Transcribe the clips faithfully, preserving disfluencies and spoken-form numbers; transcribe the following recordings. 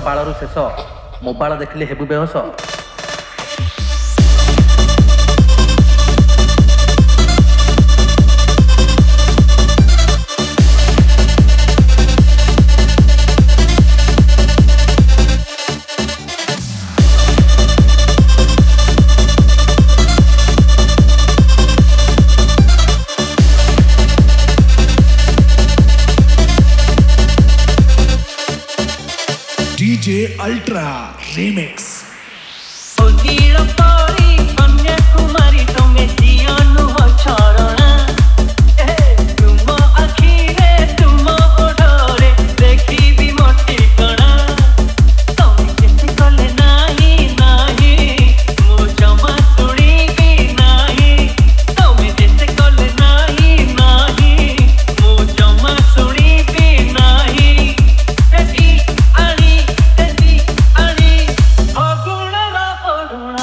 ପାଳରୁ ଶେଷ ମୋବାଇଲ ଦେଖିଲେ ହେବୁ ବେହସ। D J Ultra Remix। Kanyakumari तुम्हें जियानु छरणा तुम आखिरे तुम ओढ़े देखी मोटी कणा तुम जेते कले नाही नाही मु जमा शुणिबी नाही तुम जेते कले नाही नाही मु जमा शुणिबी नाही तेजी आनी तेजी आनी फगुणर परुणा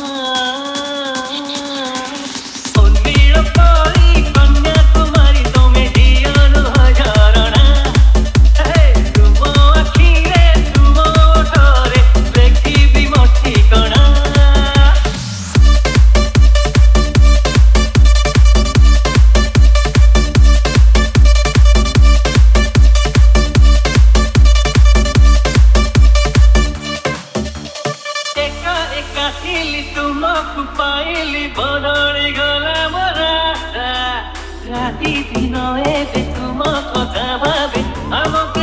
कन्याकुमारी तुम्हें जियानु हजारणा तुम आखिरे तुम ओठरे देखी मोटी कणा। एका एका हिली तुमको पाइली बदली गला मरा राती दिन एबे तुम कथा भावे हमके